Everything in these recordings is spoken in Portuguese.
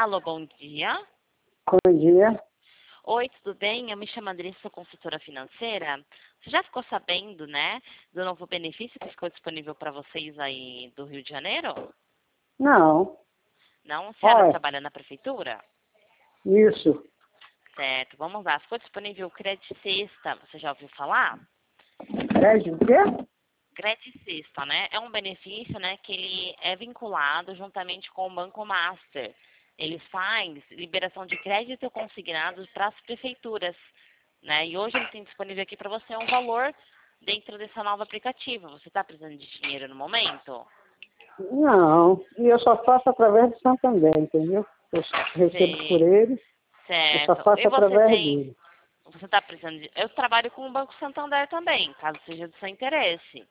Alô, bom dia. Bom dia. Oi, tudo bem? Eu me chamo Andressa, sou consultora financeira. Você já ficou sabendo, né, do novo benefício que ficou disponível para vocês aí do Rio de Janeiro? Não. Não? A senhora Olha, trabalha na prefeitura? isso. Certo, vamos lá. Ficou disponível o Crédito Sexta. Você já ouviu falar? Crédito o quê? Crédito Sexta, né? É um benefício, né, que ele é vinculado juntamente com o Banco Master. Ele faz liberação de crédito consignado para as prefeituras, né? E hoje ele tem disponível aqui para você um valor dentro desse novo aplicativo. Você está precisando de dinheiro no momento? Não. E eu só faço através do Santander, entendeu? Eu recebo por Sei, ele, eu só certo. E faço você através tem, dele. você está precisando de... Eu trabalho com o Banco Santander também, caso seja do seu interesse.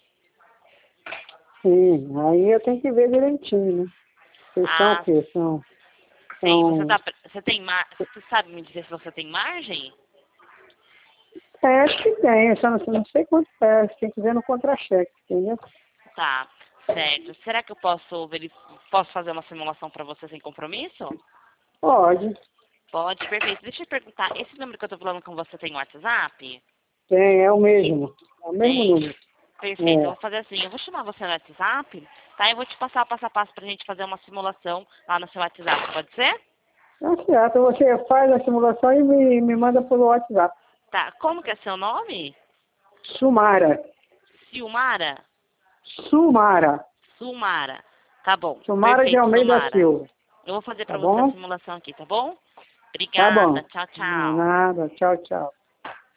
Sim, aí eu tenho que ver direitinho, né? Vocês são o Ah, quê? São, sim. são... Você tem você sabe me dizer se você tem margem? Acho que tem, eu só não sei quanto é, você tem que ver no contra-cheque, entendeu? Tá, certo. Será que eu posso fazer uma simulação para você sem compromisso? Pode, Pode, perfeito. Deixa eu perguntar, esse número que eu tô falando com você tem WhatsApp? tem, é o mesmo. É o mesmo Tem? número. Perfeito, eu É. vou fazer assim, eu vou chamar você no WhatsApp, tá? Eu vou te passar o passo a passo pra gente fazer uma simulação lá no seu WhatsApp, pode ser? Tá certo, você faz a simulação e me manda pelo WhatsApp. Tá, como que é seu nome? Sumara. Silmara? Sumara. Sumara. Tá bom, Sumara de perfeito, Almeida Sumara. Silva. Eu vou fazer Tá pra você a bom? simulação aqui, tá bom? Tá Obrigada, bom. tchau, tchau. Nada. Tchau, tchau.